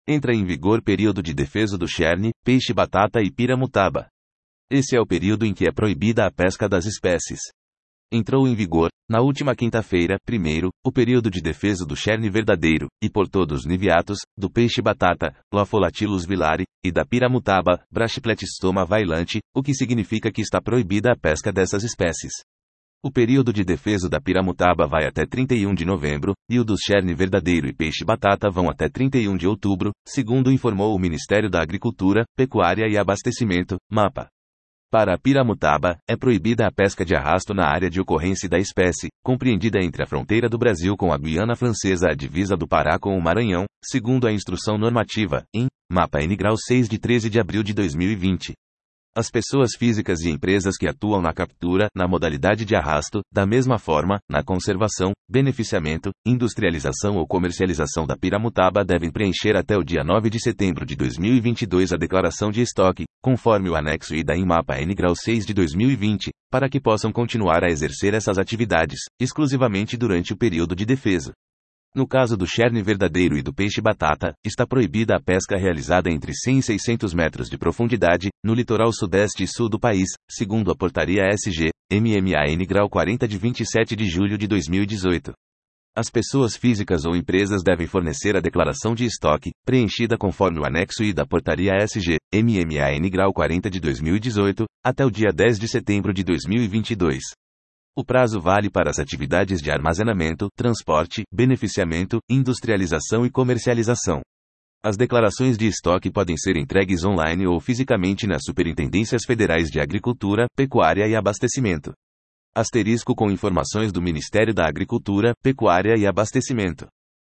Entra em vigor período de defeso do cherne, peixe-batata e piramutaba. Esse é o período em que é proibida a pesca das espécies. Entrou em vigor, na última quinta-feira, primeiro, o período de defeso do cherne verdadeiro, e por todos os niviatos, do peixe-batata, Lopholatylus vilari, e da piramutaba, Brachypletystoma vailante, o que significa que está proibida a pesca dessas espécies. O período de defeso da piramutaba vai até 31 de novembro, e o dos cherne verdadeiro e peixe-batata vão até 31 de outubro, segundo informou o Ministério da Agricultura, Pecuária e Abastecimento, MAPA. Para a piramutaba, é proibida a pesca de arrasto na área de ocorrência da espécie, compreendida entre a fronteira do Brasil com a Guiana Francesa e a divisa do Pará com o Maranhão, segundo a instrução normativa, em MAPA N grau 6 de 13 de abril de 2020. As pessoas físicas e empresas que atuam na captura, na modalidade de arrasto, da mesma forma, na conservação, beneficiamento, industrialização ou comercialização da piramutaba devem preencher até o dia 9 de setembro de 2022 a declaração de estoque, conforme o anexo I da INMAPA N grau 6 de 2020, para que possam continuar a exercer essas atividades, exclusivamente durante o período de defesa. No caso do cherne verdadeiro e do peixe-batata, está proibida a pesca realizada entre 100 e 600 metros de profundidade, no litoral sudeste e sul do país, segundo a portaria SG, MMAN grau 40 de 27 de julho de 2018. As pessoas físicas ou empresas devem fornecer a declaração de estoque, preenchida conforme o anexo I da portaria SG, MMAN grau 40 de 2018, até o dia 10 de setembro de 2022. O prazo vale para as atividades de armazenamento, transporte, beneficiamento, industrialização e comercialização. As declarações de estoque podem ser entregues online ou fisicamente nas Superintendências Federais de Agricultura, Pecuária e Abastecimento. Asterisco com informações do Ministério da Agricultura, Pecuária e Abastecimento.